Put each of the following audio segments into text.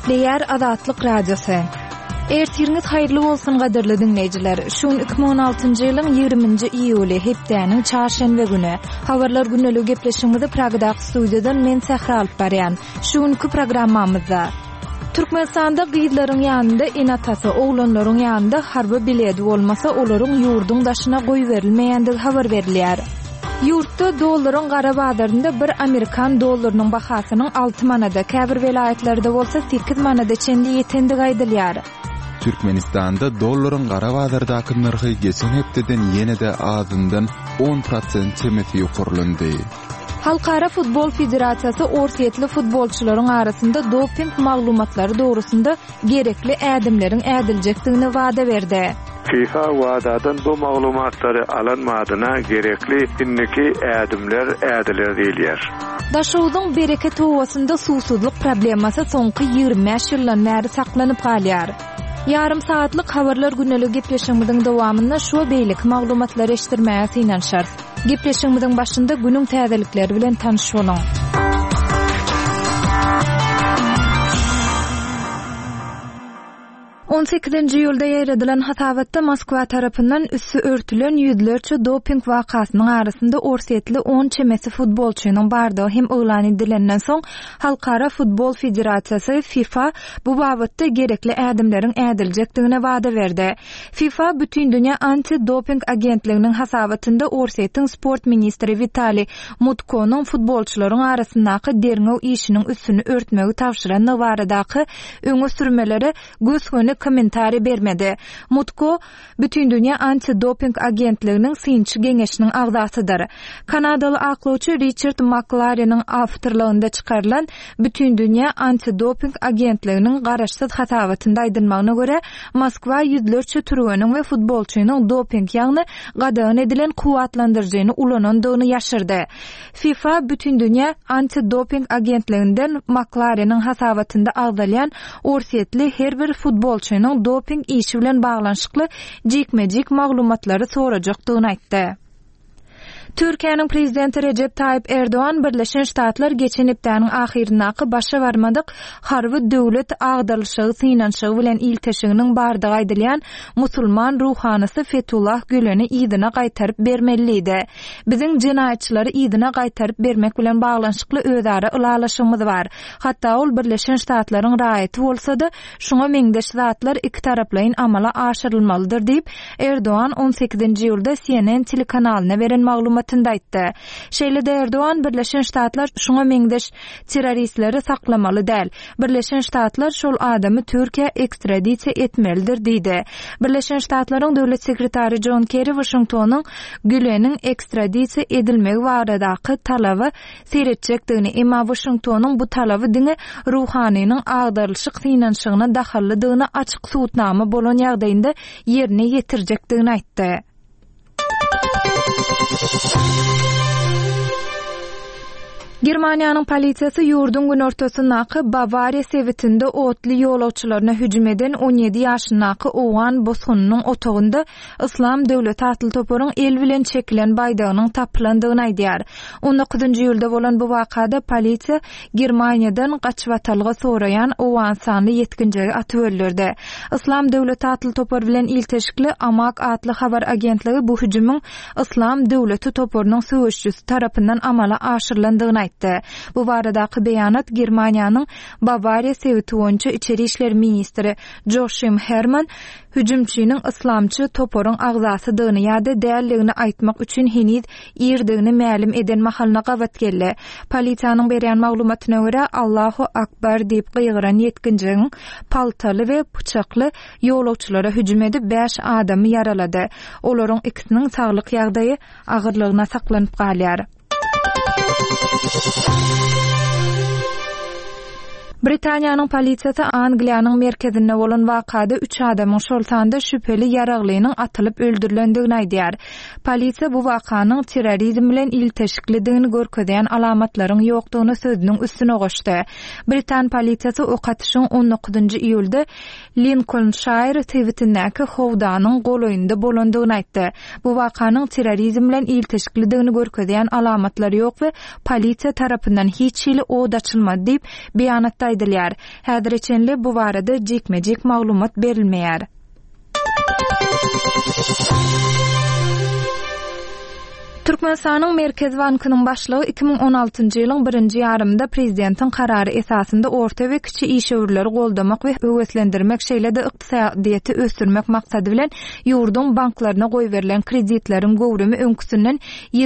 Eýär Azatlyk Radiosu. Ertiriniz haýyrly bolsun gaderli dinleýijiler. Şuň 2016-njy ýylyň 20-nji iýuly hepdeniň çarşembe güni habarlar günlügi gepleşigimizi Pragdaky studiýadan men Sehra alyp barýan. Şuňky programmamyzda Türkmenistanda gyýdlaryň ýanynda enatasy, oglanlaryň ýanynda harby biledi bolmasa olaryň ýurdun daşyna goý berilmeýändigi habar berilýär. Yurtda dollaryň gara bazarynda bir Amerikan dollarynyň bahasynyň 6 manada, käbir welaýatlerde bolsa 8 manada çendi ýetendigi aýdylýar. Türkmenistanda dollaryň gara bazardaky narhy geçen hepdeden ýene-de azyndan 10% çemeti ýokurlandy. Halkara Futbol Federasiýasy orsiýetli futbolçylaryň arasynda doping maglumatlary dogrusynda gerekli ädimleriň ädiljekdigini wada berdi. FIFA wadadan bu maglumatlary alanmadyna gerekli inniki ädimler ädiler diýilýär. Daşowdyň bereket owasynda susuzlyk problemasy soňky 25 ýyldan bäri saklanyp galýar. Yarım saatlik habarlar günlügi gepleşigimiziň dowamynda şu beýlik maglumatlary eşitdirmäge synanşar. Gepleşigimiziň başynda günüň täzelikleri bilen tanyş bolaň. 18-nji ýylda ýaýradylan hasawatda Moskwa tarapyndan üssü örtülen ýüzlerçe doping wakasynyň arasynda orsiýetli 10 çemesi futbolçynyň bardygy hem oglan edilenden soň Halkara Futbol Federasiýasy FIFA bu babatda gerekli ädimleriň ädiljekdigine wada berdi. FIFA bütün dünýä anti-doping agentliginiň hasawatynda orsiýetiň sport ministri Vitali Mutkonyň futbolçylaryň arasyndaky derňew işiniň üstüni örtmegi tawşyranyny baradaky öňe sürmeleri göz komentari bermedi. Mutko bütün dünýä anti-doping agentliginiň synçy geňeşiniň agzasydyr. Kanadaly aklawçy Richard McLaren'in awtorlygynda çykarylan bütün dünýä anti-doping agentliginiň garaşsyz hasawatynda aýdylmagyna görä Moskwa ýüzlerçe türgeniň we futbolçynyň doping ýagny gadagyn edilen kuwatlandyrjyny ulanandygyny ýaşyrdy. FIFA bütün dünýä anti-doping agentliginden McLaren'in hasawatynda agdalýan orsiýetli her bir futbolçy doping işi bilen baglanşykly jikmejik maglumatlary sorajakdygyny aýtdy. Türkiýanyň prezidenti Recep Tayyip Erdoğan Birleşen Ştatlar geçen hepdeniň ahyryndaky başa barmadyk harby döwlet agdalşygy synanşygy bilen ilteşiginiň bardygy aýdylýan musulman ruhanysy Fethullah Güleni ýygyna gaýtaryp bermeliydi. Biziň jinaýatçylary ýygyna gaýtaryp bermek bilen baglanşykly özara ulalaşygymyz bar. Hatda ol Birleşen Ştatlaryň raýaty bolsa-da, şoňa meňdeş zatlar iki taraplaýyn amala aşyrylmalydyr diýip Erdoğan 18-nji ýylda CNN telekanalyna beren maglumat aýtdy. Şeýle-de Erdoğan Birleşen Ştatlar şoňa meňdeş terroristleri saklamaly däl. Birleşen Ştatlar şol adamy Türkiýe ekstradisiýa etmelidir diýdi. Birleşen Ştatlaryň döwlet sekretary John Kerry Washingtonyň Güleniň ekstradisiýa edilmegi baradaky talaby seretjekdigini, emma Washingtonyň bu talaby diňe ruhanynyň agdarlyşyk synanşygyna dahallydygyny açyk suwtnama bolan ýagdaýynda ýerine ýetirjekdigini aýtdy. Germaniýanyň polisiýasy ýurdun gün ortasyndaky Bavariya sewitinde otly ýolagçylaryna hüjüm eden 17 ýaşyndaky owan bosgunynyň otogunda Islam döwleti atly toparyň el bilen çekilen baýdagynyň tapylandygyny aýdýar. 19-njy ýylda bolan bu wakada polisiýa Germaniýadan gaçywatalga soraýan owan sanly yetkinjigi atyp öldürdi. Islam döwleti atly topar bilen ilteşikli Amak atly habar agentligi bu hüjümüň Islam döwleti toparynyň söwüşçüsü tarapyndan amala aşyrlandygyny aýtdy. Bu baradaky beýanat Germaniýanyň Bavariya sewiti boýunça içeri işler ministri Joachim Herrmann hüjümçiniň islamçy toparyň agzasydygyny ýa-da däldigini aýtmak üçin heniz ýerdigini mälim eden mahalna gawat geldi. Polisiýanyň berýän maglumatyna görä Allahu akbar diýip gyýgyran yetkinjiň paltaly we bıçakly ýolagçylara hüjüm edip 5 adamy yaralady. Olaryň ikisiniň saglyk ýagdaýy agyrlygyna saklanyp galýar. Britaniýanyň polisiýasy Angliýanyň merkezinde bolan wakada 3 adamyň şolsanda şüpheli ýaraglynyň atylyp öldürilendigini aýdýar. Polisiýa bu wakanyň terrorizm bilen ilteşiklidigini görkezýän alamatlaryň ýokdugyny sözüniň üstüne goşdy. Britan polisiýasy okatyşyň 19-njy iýulda Lincolnshire sewitindäki howdanyň goloýunda bolandygyny aýtdy. Bu wakanyň terrorizm bilen ilteşiklidigini görkezýän alamatlary ýok we polisiýa tarapyndan hiç ýyly od açylmady diýip beýanatda aýdylýar. Häzirçenle bu barada jekmejek maglumat berilmeýär. Türkmenistanyň Merkez Bankynyň başlygy 2016-njy ýylyň 1-nji ýarymynda prezidentiň karary esasında orta we kiçi işgörleri goldamak we öwetlendirmek şeýle-de ykdysadyýaty ösdürmek maksady bilen ýurdun banklaryna goýberilen kreditleriň gowrumy öňküsinden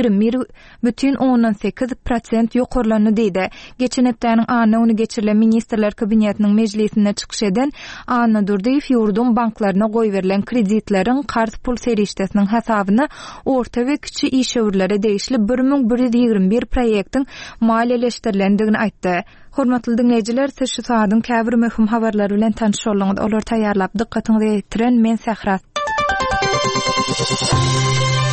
21,8% ýokarlany diýdi. Geçen hepdäniň anyny ony geçirilen ministrler kabinetiniň mejlisinde çykyş eden Anna Durdiýew ýurdun banklaryna goýberilen kreditleriň karz pul serişdesiniň hesabyny orta we kiçi işgörleri değişli 1121 proýektiň maliýeleşdirilendigini aýtdy. Hormatly dinleýijiler, siz şu saatyň käbir möhüm habarlary bilen tanış bolýaňyz. Olar taýýarlap dikkatiňizi ýetiren men Sährat.